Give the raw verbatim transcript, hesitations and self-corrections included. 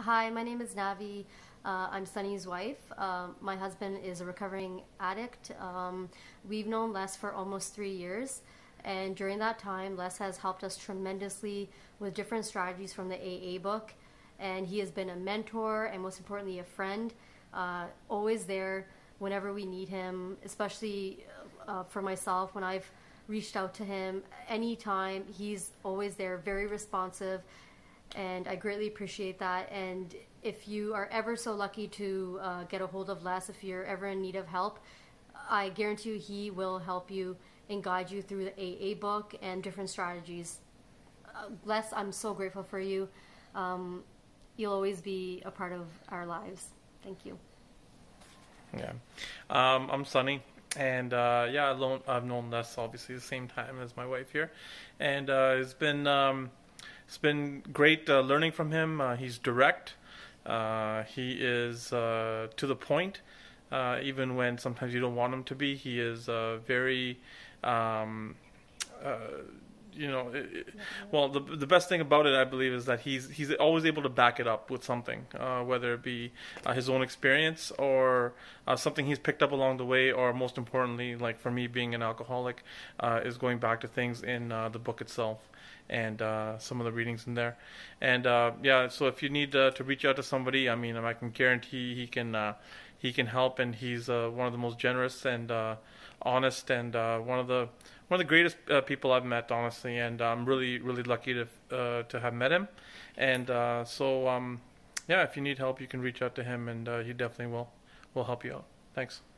Hi, my name is Navi. Uh, I'm Sunny's wife. Uh, my husband is a recovering addict. Um, we've known Les for almost three years. And during that time, Les has helped us tremendously with different strategies from the A A book. And he has been a mentor and, most importantly, a friend, uh, always there whenever we need him, especially uh, for myself when I've reached out to him anytime. He's always there, very responsive, and I greatly appreciate that. And if you are ever so lucky to uh, get a hold of Les, if you're ever in need of help, I guarantee you he will help you and guide you through the A A book and different strategies. Uh, Les, I'm so grateful for you. Um, you'll always be a part of our lives. Thank you. Yeah. Um, I'm Sunny. And uh, yeah, I've known, I've known Les obviously the same time as my wife here. And uh, it's been... Um, It's been great uh, learning from him. Uh, he's direct. Uh, he is uh, to the point, uh, even when sometimes you don't want him to be. He is uh, very, um, uh, you know, it, it, well, the the best thing about it, I believe, is that he's he's always able to back it up with something, uh, whether it be uh, his own experience or uh, something he's picked up along the way, or most importantly, like for me being an alcoholic, uh, is going back to things in uh, the book itself. And uh, some of the readings in there, and uh, yeah. So if you need uh, to reach out to somebody, I mean, I can guarantee he can uh, he can help, and he's uh, one of the most generous and uh, honest, and uh, one of the one of the greatest uh, people I've met, honestly. And I'm really really lucky to uh, to have met him, and uh, so um, yeah. If you need help, you can reach out to him, and uh, he definitely will will help you out. Thanks.